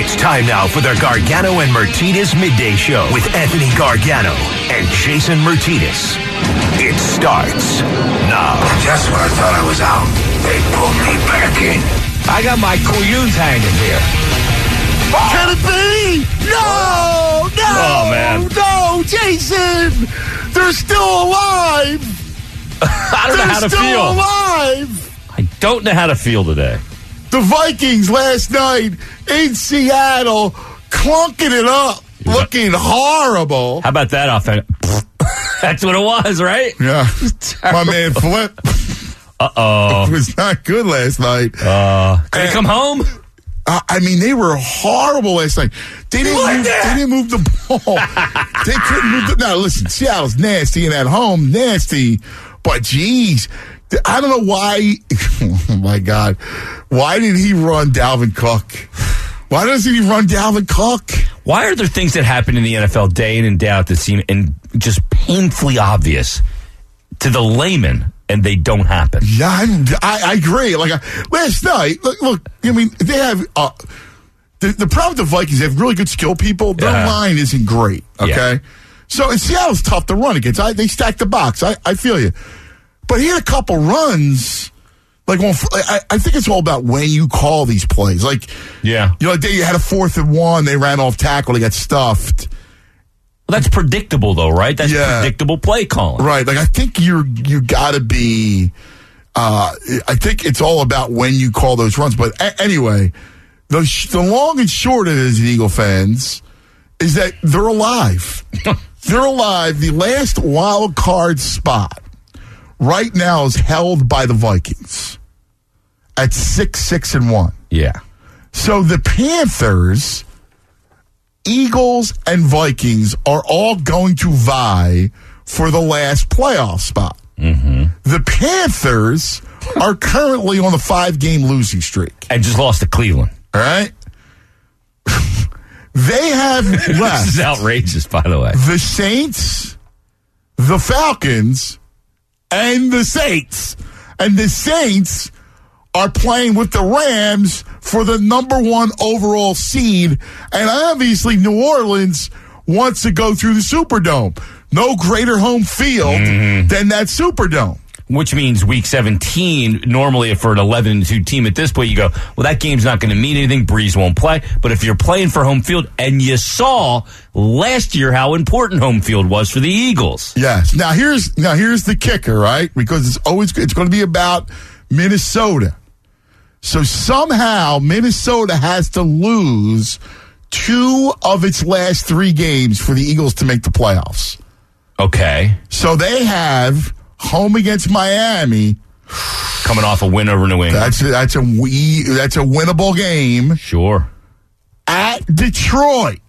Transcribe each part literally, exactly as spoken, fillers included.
It's time now for the Gargano and Martinez Midday Show with Anthony Gargano and Jason Martinez. It starts now. Just when I thought I was out, they pulled me back in. I got my couillons hanging here. Can it be? No! No! Oh, man. No, Jason! They're still alive! I don't They're know how to still feel. alive! I don't know how to feel today. The Vikings last night in Seattle clunking it up, looking horrible. How about that offense? That's what it was, right? Yeah. My man Flip. Uh-oh. It was not good last night. Uh, could he come home? Uh, I mean, they were horrible last night. They didn't, move, they didn't move the ball. They couldn't move the... Now, listen, Seattle's nasty and at home, nasty. But, geez, I don't know why... Oh, my God. Why did he run Dalvin Cook? Why doesn't he run Dalvin Cook? Why are there things that happen in the N F L day in and day out that seem and just painfully obvious to the layman, and they don't happen? Yeah, I'm, I, I agree. Like I, last night, look, look, I mean, they have uh, the the problem with the Vikings. They have really good skill people. Their Yeah. line isn't great. Okay, Yeah. so and Seattle's tough to run against. I, they stack the box. I, I feel you, but he had a couple runs. Like, well, I, I think it's all about when you call these plays. Like, Yeah. you know, they had a fourth and one. They ran off tackle. They got stuffed. Well, that's predictable, though, right? That's Yeah. predictable play calling. Right. Like, I think you're, you gotta be, uh, I think it's all about when you call those runs. But a- anyway, the, sh- the long and short of it is, Eagle fans, is that they're alive. They're alive. The last wild card spot right now is held by the Vikings at six, six, and one. Yeah. So the Panthers, Eagles, and Vikings are all going to vie for the last playoff spot. Mm-hmm. The Panthers are currently on a five-game losing streak. And just lost to Cleveland. All right? They have This is left outrageous, by the way. the Saints, the Falcons, and the Saints. And the Saints are playing with the Rams for the number one overall seed. And obviously, New Orleans wants to go through the Superdome. No greater home field Mm-hmm. than that Superdome. Which means week seventeen, normally for an eleven and two team at this point, you go, well, that game's not going to mean anything. Breeze won't play. But if you're playing for home field, and you saw last year how important home field was for the Eagles. Yes. Now here's now here's the kicker, right? Because it's always it's going to be about Minnesota. So somehow Minnesota has to lose two of its last three games for the Eagles to make the playoffs. Okay. So they have home against Miami. Coming off a win over New England. That's a, that's a we that's a winnable game Sure. at Detroit.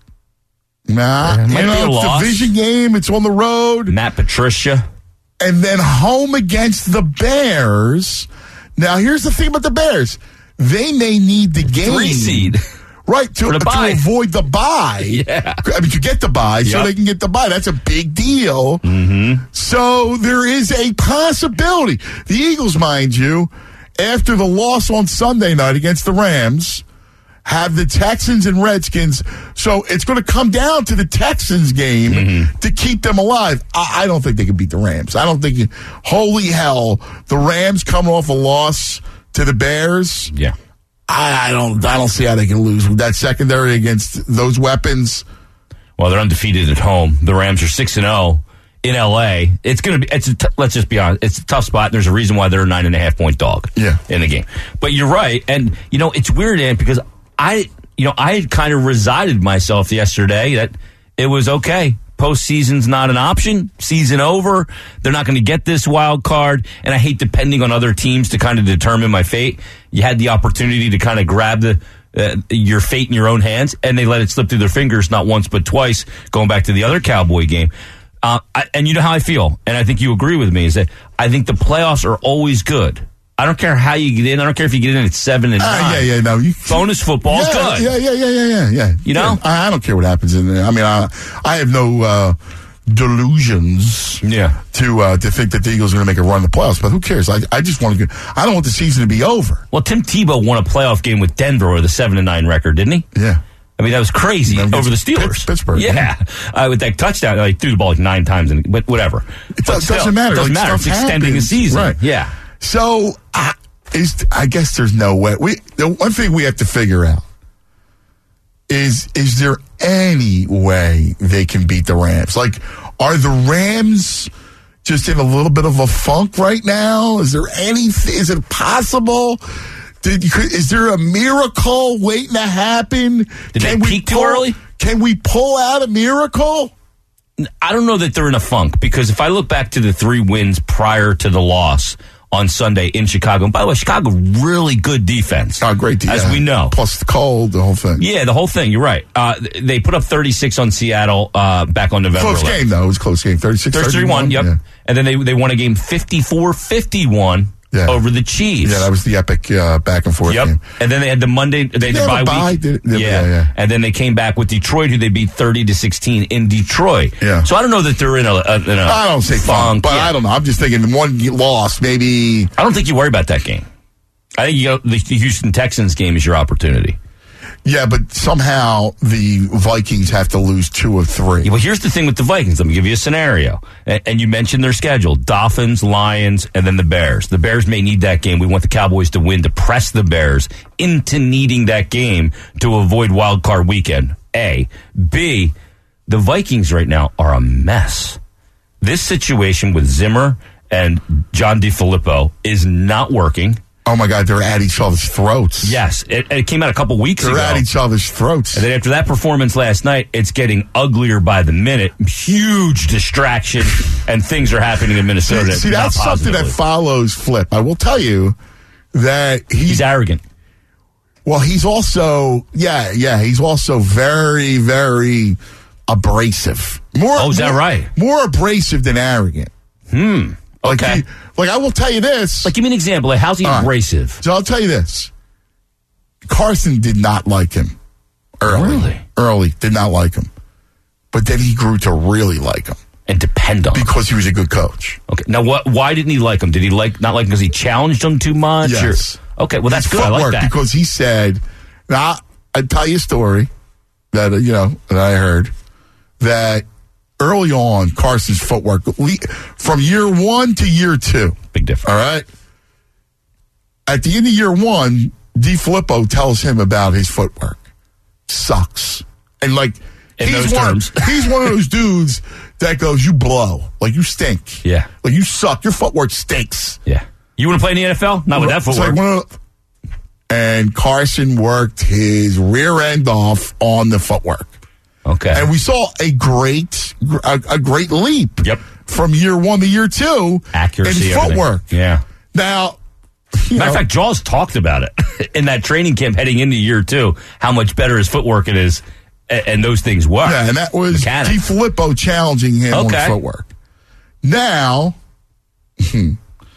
Nah, Yeah, it might you be know, a it's loss. a division game. It's on the road. Matt Patricia. And then home against the Bears. Now, here's the thing about the Bears. They may need the game. Three seed. Right, to, For the to bye. avoid the bye. Yeah. I mean, to get the bye so Yep. they can get the bye. That's a big deal. Mm-hmm. So there is a possibility. The Eagles, mind you, after the loss on Sunday night against the Rams, have the Texans and Redskins. So it's going to come down to the Texans game Mm-hmm. to keep them alive. I, I don't think they can beat the Rams. I don't think, you, holy hell, the Rams coming off a loss to the Bears. Yeah. I, I don't. I don't see how they can lose with that secondary against those weapons. Well, they're undefeated at home. The Rams are six and zero in L A. It's gonna be. It's a t- let's just be honest. It's a tough spot. There's a reason why they're a nine and a half point dog. Yeah. In the game. But you're right, and you know it's weird, Ant, because I, you know, I had kind of resided myself yesterday that it was okay. Postseason's not an option. Season over. They're not going to get this wild card. And I hate depending on other teams to kind of determine my fate. You had the opportunity to kind of grab the uh, your fate in your own hands, and they let it slip through their fingers not once but twice, going back to the other Cowboy game. Uh, I, and you know how I feel, and I think you agree with me, is that I think the playoffs are always good. I don't care how you get in. I don't care if you get in at seven and nine. Uh, yeah, yeah, no. You, Bonus football's yeah, good. Yeah, yeah, yeah, yeah, yeah, yeah. You know? Yeah, I, I don't care what happens in there. I mean, I, I have no uh, delusions Yeah. to uh, to think that the Eagles are going to make a run in the playoffs, but who cares? I, I just want to. I don't want the season to be over. Well, Tim Tebow won a playoff game with Denver with a seven and nine record, didn't he? Yeah. I mean, that was crazy No, over the Steelers. Pittsburgh. Yeah. yeah. Uh, with that touchdown, like, threw the ball like nine times, and but whatever. It But does, still, doesn't matter. It doesn't like, matter. It's extending happens. a season. Right. Yeah. So, uh, is I guess there's no way. We the one thing we have to figure out is is there any way they can beat the Rams? Like, are the Rams just in a little bit of a funk right now? Is there anything? Is it possible? Did, is there a miracle waiting to happen? Did can they we peak too pull, early? Can we pull out a miracle? I don't know that they're in a funk, because if I look back to the three wins prior to the loss on Sunday in Chicago, and by the way, Chicago, really good defense. Oh, great defense. As we know. Plus the cold, the whole thing. Yeah, the whole thing. You're right. Uh, they put up thirty-six on Seattle uh, back on November Close eleventh. game, though. It was a close game. thirty-six thirty-one, yep. Yeah. And then they they won a game fifty-four fifty-one Yeah. over the Chiefs. Yeah, that was the epic uh, back and forth Yep. game. And then they had the Monday, they had They the have a bye bye? week. Did- did- yeah. yeah, yeah. And then they came back with Detroit, who they beat thirty to sixteen in Detroit. Yeah. So I don't know that they're in a, a, in a I don't say funk, but yeah. I don't know. I'm just thinking one loss, maybe. I don't think you worry about that game. I think you go, the Houston Texans game is your opportunity. Yeah, but somehow the Vikings have to lose two of three. Yeah, well, here's the thing with the Vikings. Let me give you a scenario. And, and you mentioned their schedule. Dolphins, Lions, and then the Bears. The Bears may need that game. We want the Cowboys to win to press the Bears into needing that game to avoid wild card weekend. A. B. The Vikings right now are a mess. This situation with Zimmer and John DeFilippo is not working. Oh, my God, they're at each other's throats. Yes, it, it came out a couple weeks They're ago. at each other's throats. And then after that performance last night, it's getting uglier by the minute. Huge distraction, and things are happening in Minnesota. See, not that's something that positively. follows Flip. I will tell you that he's, He's arrogant. well, he's also, yeah, yeah, he's also very, very abrasive. More, Oh, is that more- right? More abrasive than arrogant. Hmm. Like, Okay. he, like I will tell you this. Like, give me an example. Like, how's he All right. abrasive? So I'll tell you this. Carson did not like him early. Really? Early, did not like him. But then he grew to really like him And depend on him. because he was a good coach. Okay. Now, what? Why didn't he like him? Did he like not like him because he challenged him too much? Yes. Or, okay. Well, that's His good. I like footwork, that. because he said, now I'd tell you a story that, uh, you know, that I heard, that early on, Carson's footwork, le- from year one to year two, Big difference. all right? At the end of year one, DeFilippo tells him about his footwork. Sucks. And like, In he's those one, terms. he's one of those dudes that goes, you blow. Like, you stink. Yeah. Like, you suck. Your footwork stinks. Yeah. You want to play in the N F L? Not with that It's like footwork. one of the- and Carson worked his rear end off on the footwork. Okay. And we saw a great, a, a great leap. Yep. From year one to year two. Accuracy. in everything. footwork. Yeah. Now, you Matter know, of fact, Jaws talked about it in that training camp heading into year two, how much better his footwork it is, and, and those things were. yeah, and that was Mechanics. DeFilippo challenging him Okay. on footwork. Now, hmm,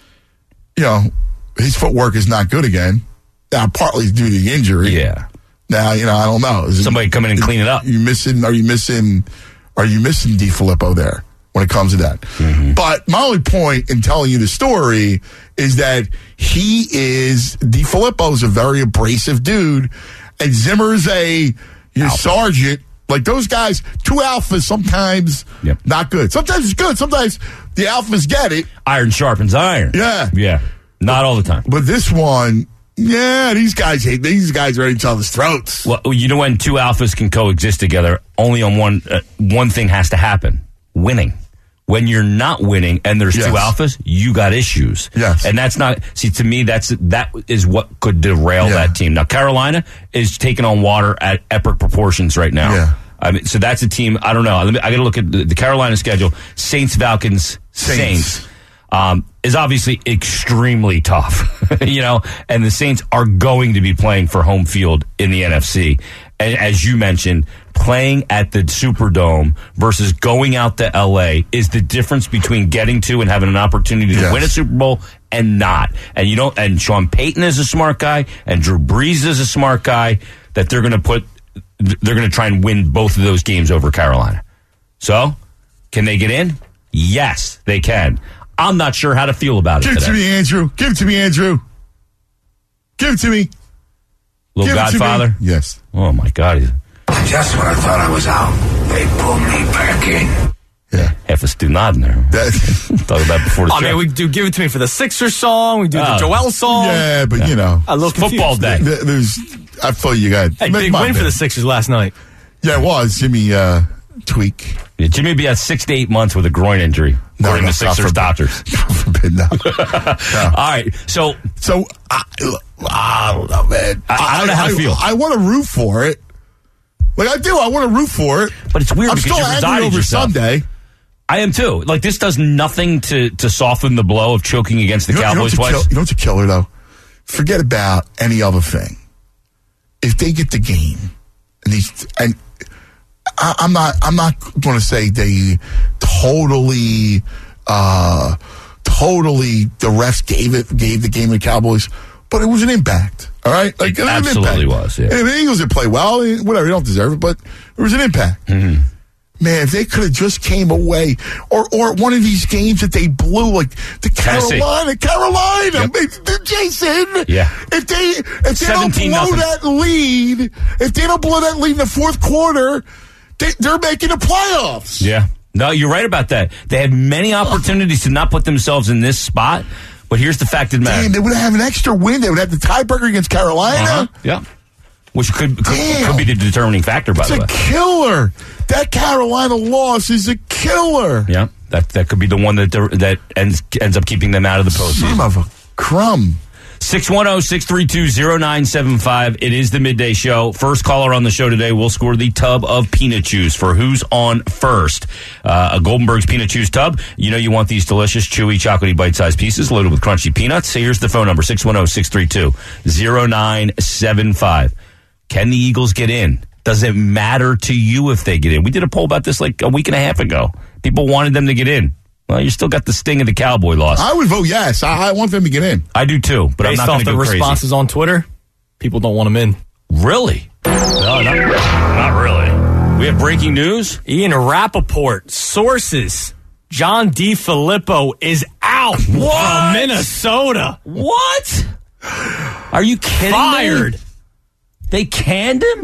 you know, his footwork is not good again. Now, partly due to the injury. Yeah. Now, you know, I don't know. Is it- Somebody come in and clean it up. You missing? Are you missing? Are you missing DeFilippo there when it comes to that? Mm-hmm. But my only point in telling you the story is that he is DeFilippo's a very abrasive dude, and Zimmer's a your sergeant. Like those guys, two alphas sometimes Yep. not good. Sometimes it's good. Sometimes the alphas get it. Iron sharpens iron. Yeah. Yeah. Not all the time. But this one, yeah, these guys hate. These guys are at each other's throats. Well, you know when two alphas can coexist together, only on one uh, one thing has to happen: winning. When you're not winning and there's Yes. two alphas, you got issues. Yes. And that's not, see, to me, that's that is what could derail Yeah. that team. Now, Carolina is taking on water at epic proportions right now. Yeah. I mean, so that's a team, I don't know. Let me, I got to look at the, the Carolina schedule. Saints, Falcons, Saints. Saints. Um, is obviously extremely tough, you know, and the Saints are going to be playing for home field in the N F C. And as you mentioned, playing at the Superdome versus going out to L A is the difference between getting to and having an opportunity to Yes. win a Super Bowl and not. And you don't, and Sean Payton is a smart guy and Drew Brees is a smart guy that they're going to put, they're going to try and win both of those games over Carolina. So, can they get in? Yes, they can. I'm not sure how to feel about it Give it to today. me, Andrew. Give it to me, Andrew. Give it to me. Little Give it to me. Godfather. Yes. Oh my God, he's Just when I thought I was out, they pulled me back in. Yeah. Half us do nodding there. Talk about before the I show. mean, we do Give It To Me for the Sixers song. We do Oh. the Joel song. Yeah, but you know, A little Football confused. day. th- there's. I feel you got Hey, big my win for bad. the Sixers last night. Yeah, it was Jimmy uh, Tweak. Yeah, Jimmy be at six to eight months with a groin injury, according to God Sixers forbid. doctors. God forbid, no. No. All right, so So I, I don't know, man. I- I don't know how to feel. I want to root for it. Like I do. I want to root for it. But it's weird I'm because still you angry resided over yourself. Sunday. I am too. Like, this does nothing to, to soften the blow of choking against the You know, you know Cowboys what's a twice. kill- you know what's a killer though? Forget about any other thing. If they get the game, and these, and I, I'm not, I'm not going to say they totally, uh, totally the refs gave it, gave the game to the Cowboys, but it was an impact. All right, like It an absolutely impact. was, yeah. And if the Eagles didn't play well, whatever, they don't deserve it, but it was an impact. Mm-hmm. Man, if they could have just came away, or or one of these games that they blew, like the Tennessee. Carolina, Carolina, Yep. it- Jason. Yeah. If they if they don't seventeen blow nothing. that lead, if they don't blow that lead in the fourth quarter, they, they're making the playoffs. Yeah. No, you're right about that. They had many opportunities to not put themselves in this spot, but here's the fact of the matter. Damn, they would have an extra win. They would have the tiebreaker against Carolina. Uh-huh. Yeah. Which could, could Damn. could be the determining factor, by It's the way. a killer. That Carolina loss is a killer. Yeah, that that could be the one that that ends ends up keeping them out of the postseason. Son of a crumb. six one zero, six three two, zero nine seven five. It is the midday show. First caller on the show today will score the tub of peanut juice for who's on first. Uh, a Goldenberg's peanut juice tub. You know you want these delicious, chewy, chocolatey, bite-sized pieces loaded with crunchy peanuts. So here's the phone number, six one zero, six three two, zero nine seven five. Can the Eagles get in? Does it matter to you if they get in? We did a poll about this like a week and a half ago. People wanted them to get in. Well, you still got the sting of the Cowboy loss. I would vote yes. I, I want them to get in. I do too, but Based I'm not off going the to go crazy. responses on Twitter, people don't want him in. Really? No, not, not really. We have breaking news. Ian Rappaport, sources, John DeFilippo is out What? from Minnesota. What? Are you kidding Fired. me? They canned him?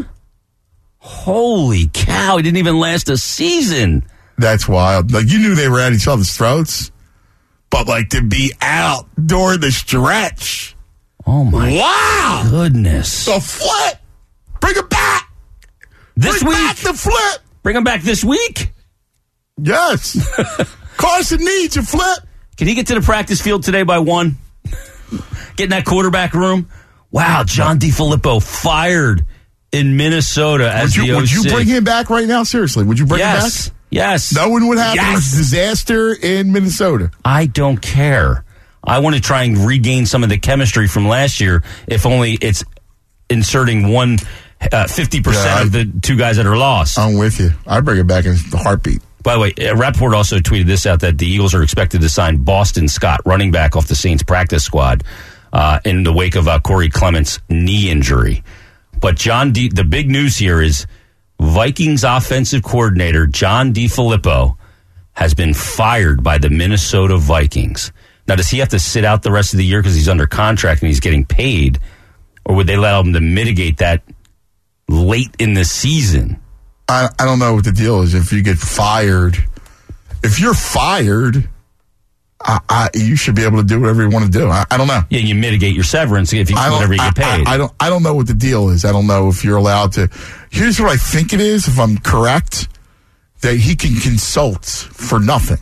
Holy cow, he didn't even last a season. That's wild. Like, you knew they were at each other's throats, but, like, to be out during the stretch. Oh, my Wow. goodness. The flip. Bring it back. This Bring week? back the flip. Bring him back this week? Yes. Carson needs a flip. Can he get to the practice field today by one? Get in that quarterback room? Wow, John DeFilippo fired in Minnesota as Would you, the O C. would you bring him back right now? Seriously, would you bring Yes. him back? Yes. No one would happen. Yes. It was a disaster in Minnesota. I don't care. I want to try and regain some of the chemistry from last year, if only it's inserting one uh, fifty percent Yeah, I- of the two guys that are lost. I'm with you. I'd bring it back in the heartbeat. By the way, uh, Rappaport also tweeted this out that the Eagles are expected to sign Boston Scott, running back off the Saints practice squad, uh, in the wake of uh, Corey Clement's knee injury. But John D, the big news here is Vikings offensive coordinator John DeFilippo has been fired by the Minnesota Vikings. Now, does he have to sit out the rest of the year because he's under contract and he's getting paid? Or would they allow him to mitigate that late in the season? I, I don't know what the deal is. If you get fired, if you're fired, I, I, you should be able to do whatever you want to do. I, I don't know. Yeah, you mitigate your severance if you I don't, whatever you I, get paid. I, I don't. I don't know what the deal is. I don't know if you're allowed to. Here's what I think it is. If I'm correct, that he can consult for nothing.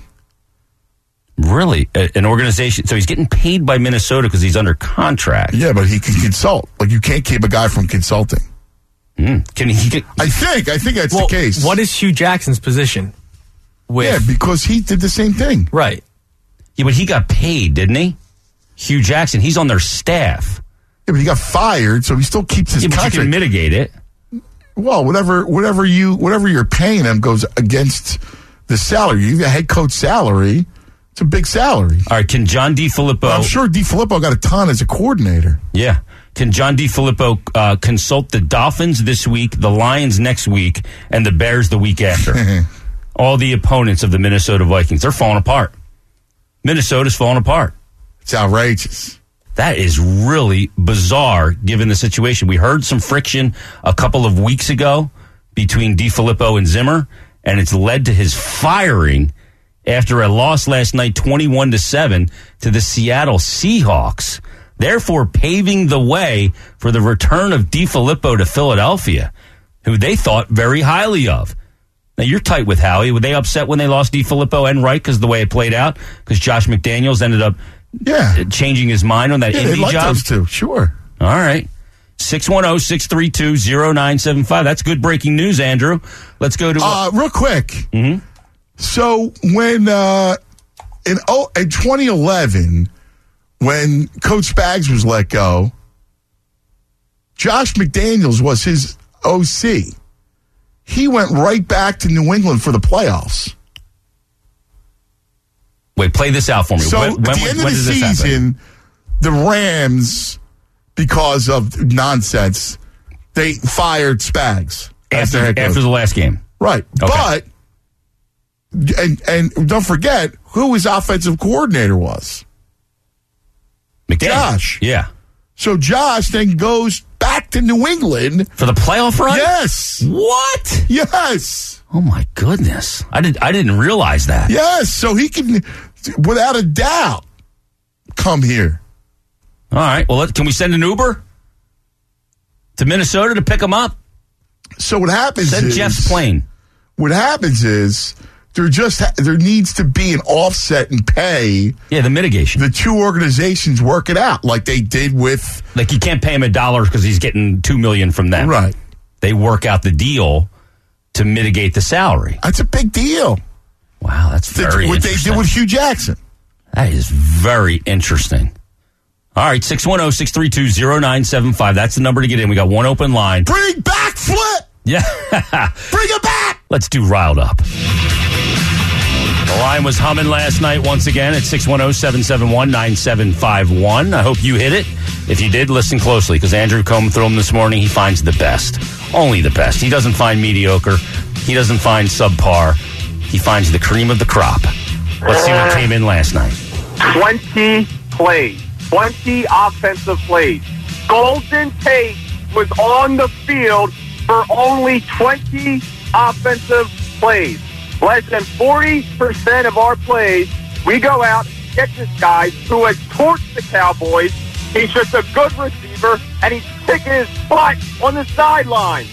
Really? A- An organization? So he's getting paid by Minnesota because he's under contract. Yeah, but he can consult. Like, you can't keep a guy from consulting. Mm. Can he? he can, I think. I think that's Well, the case. what is Hugh Jackson's position? With Yeah, because he did the same thing. right. yeah, but he got paid, didn't he? Hugh Jackson. He's on their staff. Yeah, but he got fired, so he still keeps his Yeah, but you contract. can mitigate it. Well, whatever, whatever you, whatever you're paying him goes against the salary. You got head coach salary. It's a big salary. All right. Can John DeFilippo? But I'm sure DeFilippo got a ton as a coordinator. Yeah. Can John DeFilippo uh, consult the Dolphins this week, the Lions next week, and the Bears the week after? All the opponents of the Minnesota Vikings. They're falling apart. Minnesota's falling apart. It's outrageous. That is really bizarre given the situation. We heard some friction a couple of weeks ago between DiFilippo and Zimmer, and it's led to his firing after a loss last night, twenty-one to seven, to the Seattle Seahawks, therefore paving the way for the return of DiFilippo to Philadelphia, who they thought very highly of. Now, you're tight with Howie. Were they upset when they lost DiFilippo and Wright because of the way it played out? Because Josh McDaniels ended up yeah. changing his mind on that yeah, Indy like job? Those two. Sure. All right. six one zero, six three two, zero nine seven five. That's good breaking news, Andrew. Let's go to... Uh, real quick. Mm-hmm. So, when uh, in, oh, in twenty eleven, when Coach Spags was let go, Josh McDaniels was his O C. He went right back to New England for the playoffs. Wait, play this out for me. So, when, at the when, end when of the did this season, happen? the Rams, because of nonsense, they fired Spags After, head coach. after the last game. Right. Okay. But, and, and don't forget who his offensive coordinator was. McDaniel. Josh. Yeah. So Josh then goes back to New England. For the playoff run? Yes. What? Yes. Oh, my goodness. I, did, I didn't realize that. Yes. So he can, without a doubt, come here. All right. Well, let, can we send an Uber to Minnesota to pick him up? So what happens Send is... Jeff's plane. What happens is there just ha- there needs to be an offset in pay. Yeah, the mitigation. The two organizations work it out like they did with... Like, you can't pay him a dollar because he's getting two million dollars from them. Right. They work out the deal to mitigate the salary. That's a big deal. Wow, that's very What interesting. they did with Hugh Jackson. That is very interesting. All right, six one zero, six three two, zero nine seven five. That's the number to get in. We got one open line. Bring back Flip! Yeah. Bring it back! Let's do Riled Up. The line was humming last night once again at six one zero, seven seven one, nine seven five one. I hope you hit it. If you did, listen closely, because Andrew combed through him this morning. He finds the best. Only the best. He doesn't find mediocre. He doesn't find subpar. He finds the cream of the crop. Let's see what came in last night. twenty plays. twenty offensive plays. Golden Tate was on the field for only twenty offensive plays. Less than forty percent of our plays, we go out and get this guy who has torched the Cowboys. He's just a good receiver, and he's kicking his butt on the sideline.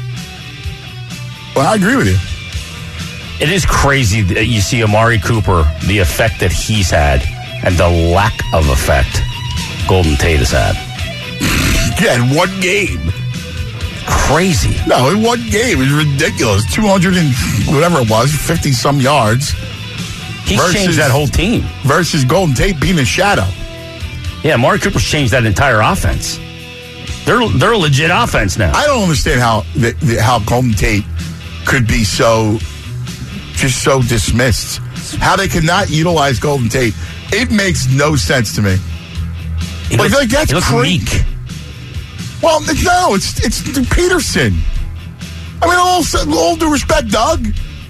Well, I agree with you. It is crazy that you see Amari Cooper, the effect that he's had, and the lack of effect Golden Tate has had. Yeah, in one game. Crazy. No, in one game. It's ridiculous. two hundred and whatever it was, fifty-some yards. He's versus, changed that whole team. Versus Golden Tate being a shadow. Yeah, Amari Cooper's changed that entire offense. They're they're a legit offense now. I don't understand how the, the, how Golden Tate could be so, just so dismissed. How they could not utilize Golden Tate. It makes no sense to me. He like, looks, like that's he looks cra- weak. Well, no, it's it's Peterson. I mean, all, all due respect, Doug.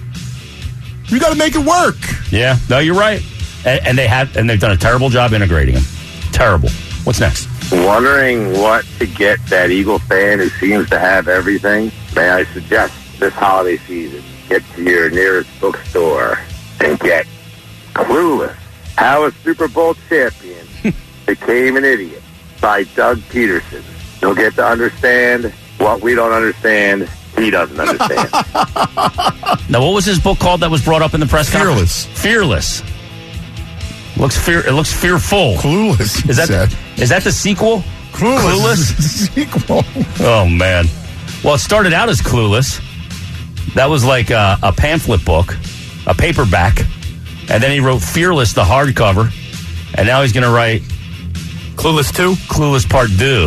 You got to make it work. Yeah, no, you're right. And, and they have, and they've done a terrible job integrating him. Terrible. What's next? Wondering what to get that Eagle fan who seems to have everything? May I suggest this holiday season, get to your nearest bookstore and get Clueless, How a Super Bowl Champion Became an Idiot by Doug Peterson. You'll get to understand what we don't understand. He doesn't understand. Now, what was his book called that was brought up in the press conference? Fearless. Fearless. Looks fear. It looks fearful. Clueless. Is that said. is that the sequel? Clueless? Clueless? Sequel. Oh man. Well, it started out as Clueless. That was like a, a pamphlet book, a paperback, and then he wrote Fearless, the hardcover, and now he's going to write Clueless two? Clueless Part Two.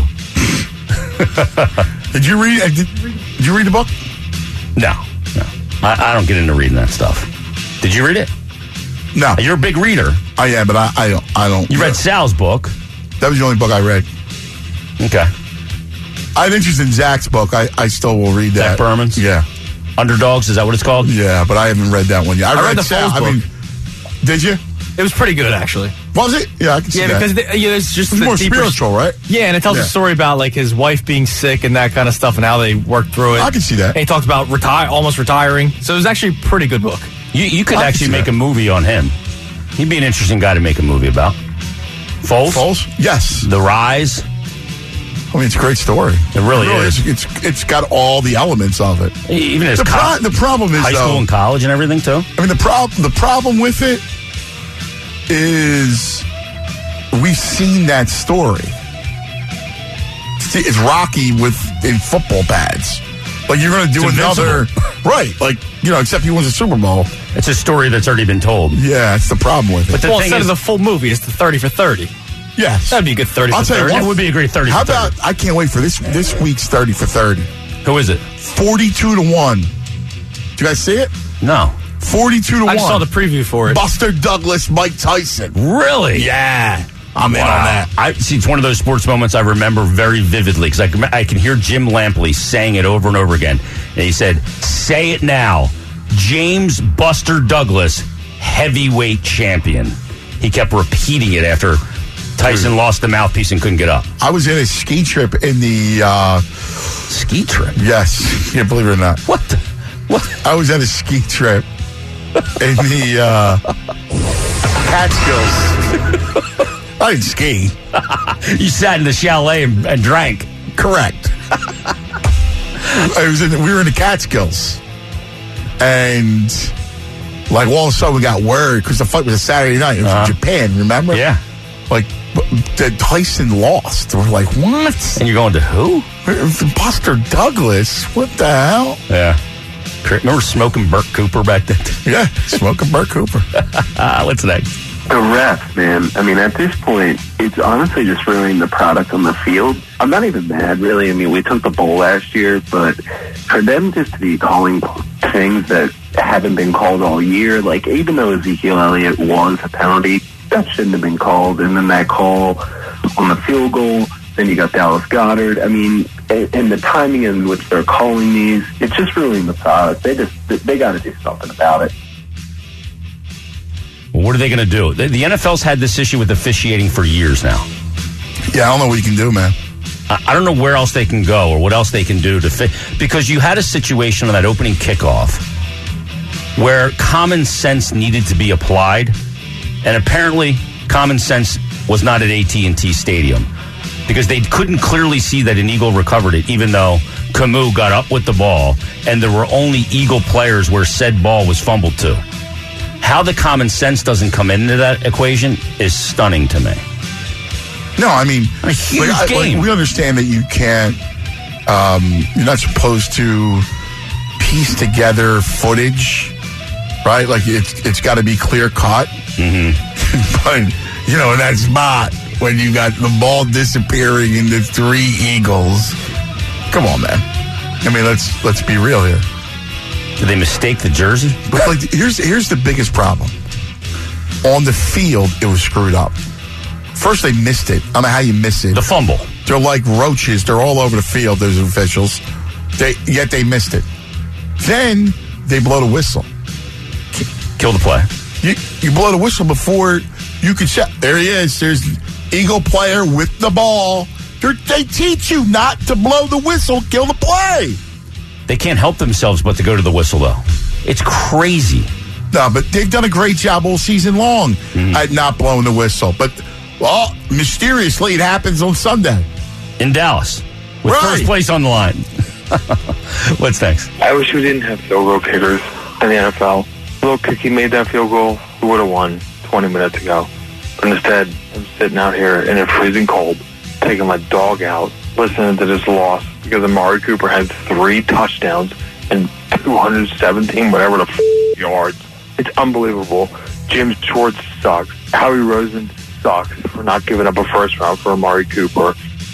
Did you read? Did, did you read the book? No, no. I, I don't get into reading that stuff. Did you read it? No, You're a big reader. I am, but I, I don't. I don't. You read Sal's book. That was the only book I read. Okay. I have interest in Zach's book. I, I still will read that. Zach Berman's? Yeah, Underdogs, is that what it's called? yeah, but I haven't read that one yet. I, I read read the Sal. Foles I mean, did you? It was pretty good, actually. Was it? Yeah, I can see Yeah, that. because the, yeah, it's just It's the more deeper- spiritual, right? Yeah, and it tells Yeah. a story about like his wife being sick and that kind of stuff, and how they worked through it. I can see that. And he talks about retire, almost retiring. So it was actually a pretty good book. You, you could I can actually see make that. a movie on him. He'd be an interesting guy to make a movie about. Foles? Foles? Yes. The Rise? I mean, it's a great story. It really is. It's, it's it's got all the elements of it. Even his The, co- pro- the problem is high though, school and college and everything, too? I mean, the problem the problem with it is we've seen that story. See, it's Rocky with in football pads. Like you're going to do It's another, invincible. right? Like you know, except he wins a Super Bowl. It's a story that's already been told. Yeah, that's the problem with it. But the Well, thing instead is, of the full movie, it's the thirty for thirty. yes, That'd be a good thirty I'll for tell you thirty. what, it would be a great thirty How for thirty. about I can't wait for this this week's thirty for thirty. Who is it? Forty-two to one. Do you guys see it? No. Forty-two to I one. just saw the preview for it. Buster Douglas, Mike Tyson. Really? Yeah, I'm in on Wow. that. I see. It's one of those sports moments I remember very vividly because I can, I can hear Jim Lampley saying it over and over again. And he said, "Say it now, James Buster Douglas, heavyweight champion." He kept repeating it after Tyson Dude. lost the mouthpiece and couldn't get up. I was in a ski trip in the, uh, Ski trip. yes, can't believe it or not. What? The, what? I was at a ski trip in the uh, Catskills. I didn't ski. You sat in the chalet and, and drank. Correct. I was in. We were in the Catskills, and like all of a sudden we got word because the fight was a Saturday night. It was Uh-huh. in Japan. Remember? Yeah. Like that Tyson lost. We're like, what? And you're going to who? Buster Douglas? What the hell? Yeah. Remember smoking Burt Cooper back then? Yeah, smoking Burt Cooper. Ah, what's next? The refs, man. I mean, at this point, it's honestly just ruining the product on the field. I'm not even mad, really. I mean, we took the bowl last year, but for them just to be calling things that haven't been called all year, like even though Ezekiel Elliott was a penalty, that shouldn't have been called. And then that call on the field goal, then you got Dallas Goedert. I mean, and, and the timing in which they're calling these, it's just ruining the product. They just, they got to do something about it. Well, what are they going to do? The, the N F L's had this issue with officiating for years now. Yeah, I don't know what you can do, man. I, I don't know where else they can go or what else they can do to fit. Because you had a situation on that opening kickoff where common sense needed to be applied, and apparently common sense was not at A T and T Stadium because they couldn't clearly see that an Eagle recovered it, even though Camus got up with the ball, and there were only Eagle players where said ball was fumbled to. How the common sense doesn't come into that equation is stunning to me. No, I mean, A huge like, I- game. like, we understand that you can't, um, you're not supposed to piece together footage, right? Like it's it's got to be clear cut. Mm-hmm. But you know, in that spot when you got the ball disappearing into three Eagles, come on, man. I mean, let's let's be real here. Did they mistake the jersey? But like, here's here's the biggest problem. On the field, it was screwed up. First, they missed it. I don't know how you miss it. The fumble. They're like roaches. They're all over the field, those officials. They Yet they missed it. Then they blow the whistle. Kill the play. You, you blow the whistle before you can check. There he is. There's Eagle player with the ball. They're, they teach you not to blow the whistle, kill the play. They can't help themselves but to go to the whistle, though. It's crazy. No, but they've done a great job all season long Mm-hmm. at not blowing the whistle. But, well, mysteriously, it happens on Sunday. In Dallas. With Right. first place on the line. What's next? I wish we didn't have field goal kickers in the N F L. Little Kicky made that field goal, we would have won twenty minutes ago. But instead, I'm sitting out here in a freezing cold, taking my dog out, listening to this loss because Amari Cooper had three touchdowns and two hundred seventeen whatever the f- yards. It's unbelievable. Jim Schwartz sucks. Howie Roseman sucks for not giving up a first round for Amari Cooper.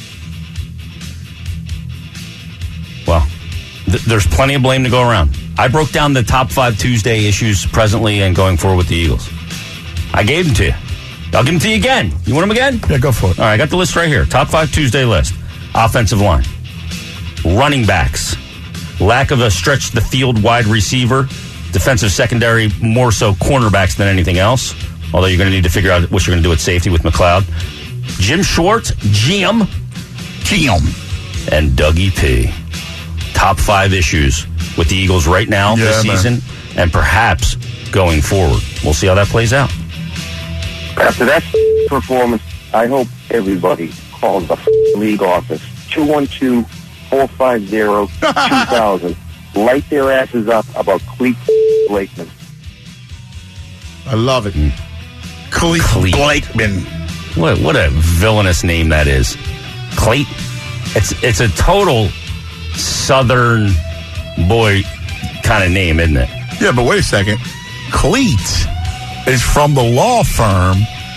Well, th- there's plenty of blame to go around. I broke down the top five Tuesday issues presently and going forward with the Eagles. I gave them to you. I'll give them to you again. You want them again? Yeah, go for it. All right, I got the list right here. Top five Tuesday list. Offensive line. Running backs. Lack of a stretch the field wide receiver. Defensive secondary, more so cornerbacks than anything else. although you're going to need to figure out what you're going to do at safety with McLeod. Jim Schwartz, Jim. Jim. And Dougie P. Top five issues with the Eagles right now Yeah, this man. season and perhaps going forward. We'll see how that plays out. After that performance, I hope everybody calls the league office. two one two, four five zero, two thousand. Light their asses up about Cleet Blakeman. I love it. Cleet, Cleet. Blakeman. What what a villainous name that is. Cleet. It's it's a total Southern boy kind of name, isn't it? Yeah, but wait a second. Cleet is from the law firm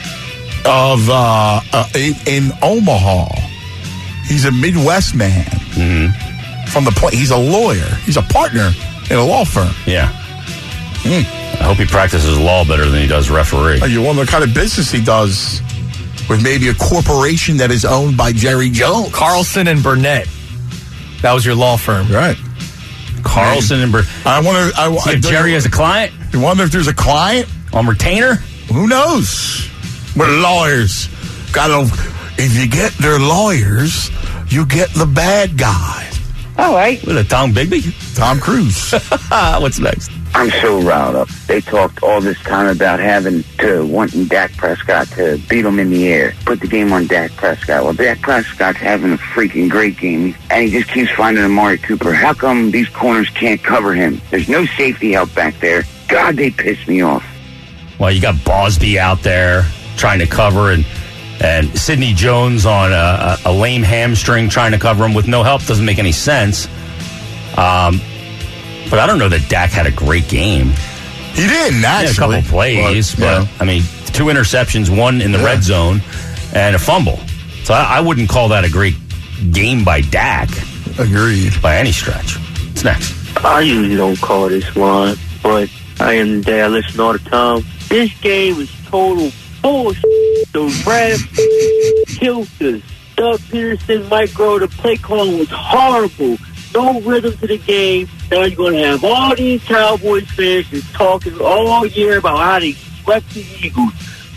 of uh, uh, in, in Omaha. He's a Midwest man. Mm-hmm. From the pla- he's a lawyer. He's a partner in a law firm. Yeah. Mm. I hope he practices law better than he does referee. You wonder what kind of business he does with maybe a corporation that is owned by Jerry Jones. Carlson and Burnett. That was your law firm. Right. Carlson and Burnett. I wonder I, See I, if Jerry has a client You wonder if there's a client on retainer? Who knows? But lawyers gotta. If you get their lawyers, you get the bad guy. All right. With a Tom Bigby? Tom Cruise. What's next? I'm so riled up. They talked all this time about having to wanting Dak Prescott to beat him in the air, put the game on Dak Prescott. Well, Dak Prescott's having a freaking great game, and he just keeps finding Amari Cooper. How come these corners can't cover him? There's no safety help back there. God, they piss me off. Well, you got Bosby out there trying to cover, and and Sidney Jones on a, a, a lame hamstring trying to cover him with no help. Doesn't make any sense. Um, but I don't know that Dak had a great game. He didn't, He had a actually. couple plays, but, but, yeah. I mean, two interceptions, one in the Yeah. red zone, and a fumble. So I, I wouldn't call that a great game by Dak Agreed. by any stretch. What's next? I usually don't call this one, but I am the day I listen all the time. This game is total bullshit. The refs killed us. Doug Peterson, Mike Groh, the play calling was horrible. No rhythm to the game. Now you're going to have all these Cowboys fans just talking all year about how they swept the Eagles.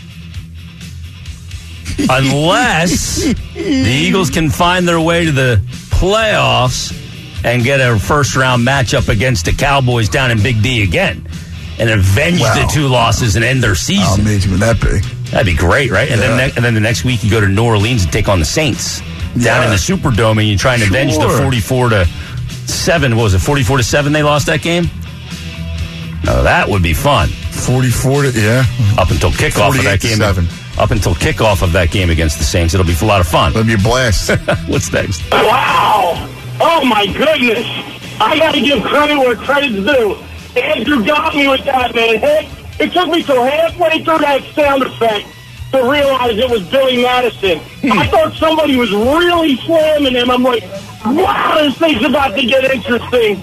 Unless the Eagles can find their way to the playoffs and get a first-round matchup against the Cowboys down in Big D again and avenge Wow. the two losses and end their season. How amazing would that be? That'd be great, right? And Yeah. then ne- and then the next week you go to New Orleans and take on the Saints down Yeah. in the Superdome, and you try and avenge the Sure. forty-four to seven. What was it, forty-four to seven they lost that game? No, that would be fun. forty-four to, yeah. Up until kickoff of that forty-eight to game. seven. Up until kickoff of that game against the Saints. It'll be a lot of fun. That'd be a blast. What's next? Wow! Oh my goodness! I gotta give credit where credit's due. Andrew got me with that, man. Heck, it took me till halfway through that sound effect to realize it was Billy Madison. I thought somebody was really slamming him. I'm like, wow, this thing's about to get interesting.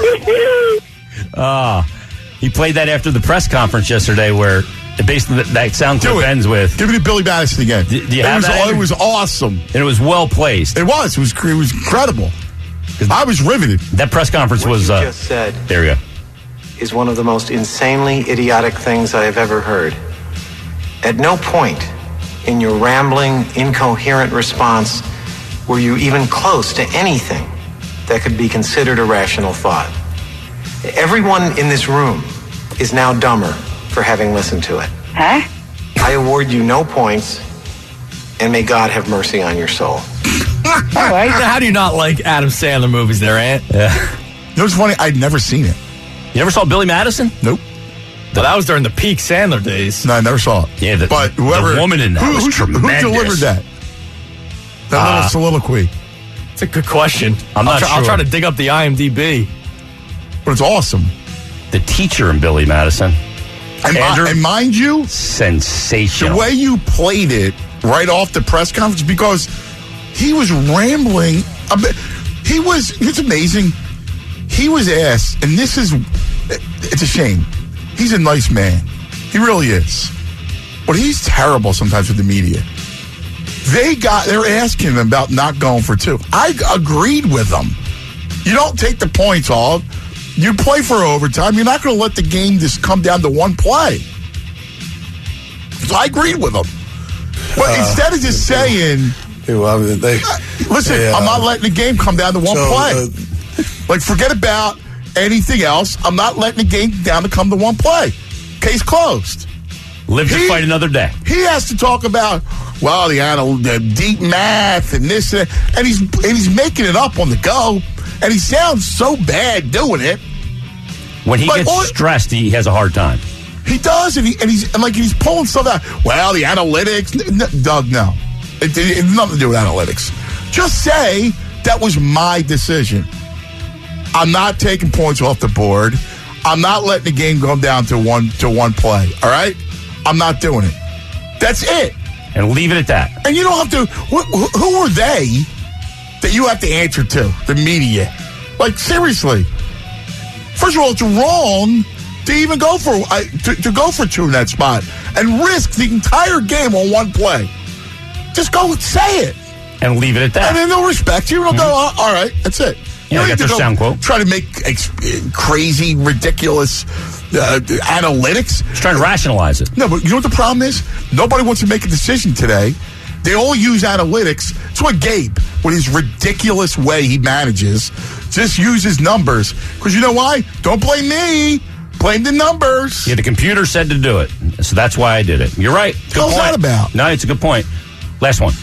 Ah, he played that after the press conference yesterday, where it basically that, that sound Do clip it. ends with, Give me the Billy Madison again. Do- do you it, have was, that? it was awesome. and it was well placed. It was. It was, it was incredible. I was riveted. That press conference What was. you Uh, just said there we go. is one of the most insanely idiotic things I have ever heard. At no point in your rambling, incoherent response were you even close to anything that could be considered a rational thought. Everyone in this room is now dumber for having listened to it. Huh? I award you no points, and may God have mercy on your soul. All right. How do you not like Adam Sandler movies there, Ant? Yeah. You know what's funny? I'd never seen it. You never saw Billy Madison? Nope. But that was during the peak Sandler days. No, I never saw it. Yeah, the, But whoever, the woman in that who, was who, tremendous. Who delivered that? That Uh, little soliloquy. It's a good question. I'm I'll not try, I'll sure. try to dig up the I M D B. But it's awesome. The teacher in Billy Madison. And, mi- Andrew? and mind you, the Sensational. way you played it right off the press conference, because he was rambling a bit. He was, it's amazing. He was asked, and this is, it's a shame. He's a nice man. He really is. But he's terrible sometimes with the media. They got, they're asking him about not going for two. I agreed with them. You don't take the points off. You play for overtime. You're not going to let the game just come down to one play. So I agreed with him. But uh, instead of just saying, well, I mean, they, listen, they, uh, I'm not letting the game come down to one so, play. Uh, like, forget about anything else. I'm not letting the game down to come to one play. Case closed. Live to he, fight another day. He has to talk about, well, the, anal- the deep math and this and that, and he's and he's making it up on the go, and he sounds so bad doing it. When he like, gets or, stressed, he has a hard time. He does, and, he, and he's and like he's pulling stuff out. Well, the analytics, n- n- Doug, no, it, it, it has nothing to do with analytics. Just say that was my decision. I'm not taking points off the board. I'm not letting the game go down to one to one play. All right, I'm not doing it. That's it. And leave it at that. And you don't have to. Wh- who are they that you have to answer to? The media. Like, seriously. First of all, it's wrong to even go for uh, to, to go for two in that spot and risk the entire game on one play. Just go and say it. And leave it at that. And then they'll respect you. They'll mm-hmm. go, oh, all right, that's it. You yeah, I got their sound quote. Try to make ex- crazy, ridiculous uh, analytics. Just trying to rationalize it. No, but you know what the problem is? Nobody wants to make a decision today. They all use analytics. It's what Gabe, with his ridiculous way he manages, just uses numbers. Because you know why? Don't blame me. Blame the numbers. Yeah, the computer said to do it. So that's why I did it. You're right. Good What's that about? No, it's a good point. Last one.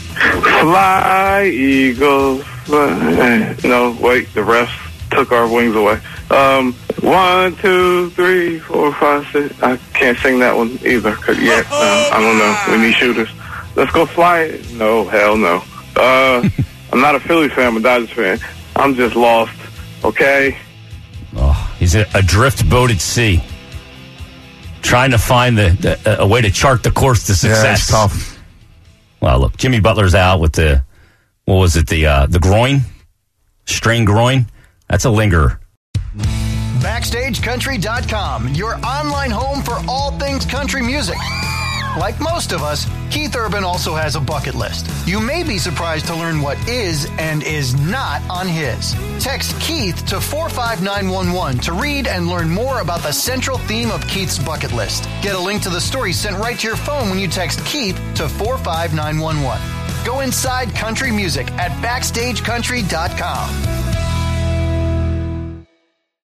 Fly, Eagles. Fly. No, wait. The refs took our wings away. Um, one, two, three, four, five, six. I can't sing that one either. Cause yeah, uh, I don't know. We need shooters. Let's go fly. No, hell no. Uh, I'm not a Philly fan. I'm a Dodgers fan. I'm just lost. Okay. Oh, he's adrift boat at sea, trying to find the, the a way to chart the course to success. Yeah, it's tough. Well, look, Jimmy Butler's out with the what was it? The uh, the groin, strained groin. That's a lingerer. Backstage Country dot com, your online home for all things country music. Like most of us, Keith Urban also has a bucket list. You may be surprised to learn what is and is not on his. Text Keith to four five nine one one to read and learn more about the central theme of Keith's bucket list. Get a link to the story sent right to your phone when you text Keith to four five nine one one. Go inside country music at Backstage Country dot com.